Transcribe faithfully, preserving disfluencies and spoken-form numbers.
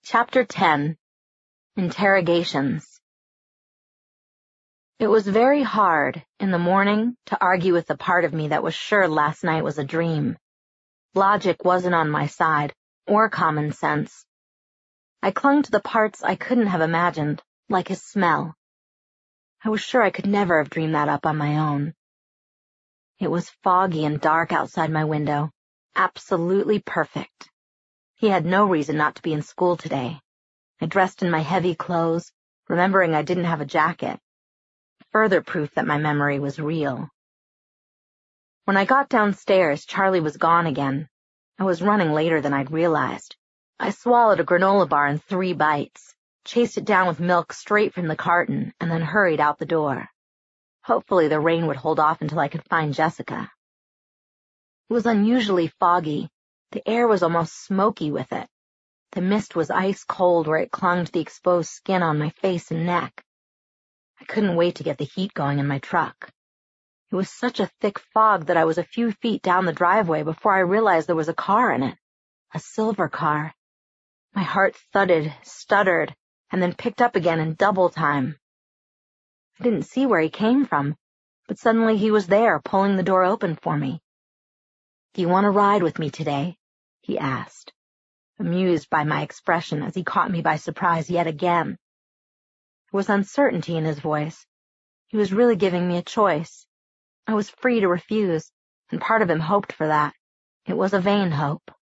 Chapter ten. Interrogations. It was very hard, in the morning, to argue with the part of me that was sure last night was a dream. Logic wasn't on my side, or common sense. I clung to the parts I couldn't have imagined, like his smell. I was sure I could never have dreamed that up on my own. It was foggy and dark outside my window, absolutely perfect. He had no reason not to be in school today. I dressed in my heavy clothes, remembering I didn't have a jacket. Further proof that my memory was real. When I got downstairs, Charlie was gone again. I was running later than I'd realized. I swallowed a granola bar in three bites, chased it down with milk straight from the carton, and then hurried out the door. Hopefully the rain would hold off until I could find Jessica. It was unusually foggy. The air was almost smoky with it. The mist was ice cold where it clung to the exposed skin on my face and neck. I couldn't wait to get the heat going in my truck. It was such a thick fog that I was a few feet down the driveway before I realized there was a car in it. A silver car. My heart thudded, stuttered, and then picked up again in double time. I didn't see where he came from, but suddenly he was there, pulling the door open for me. "Do you want to ride with me today?" he asked, amused by my expression as he caught me by surprise yet again. There was uncertainty in his voice. He was really giving me a choice. I was free to refuse, and part of him hoped for that. It was a vain hope.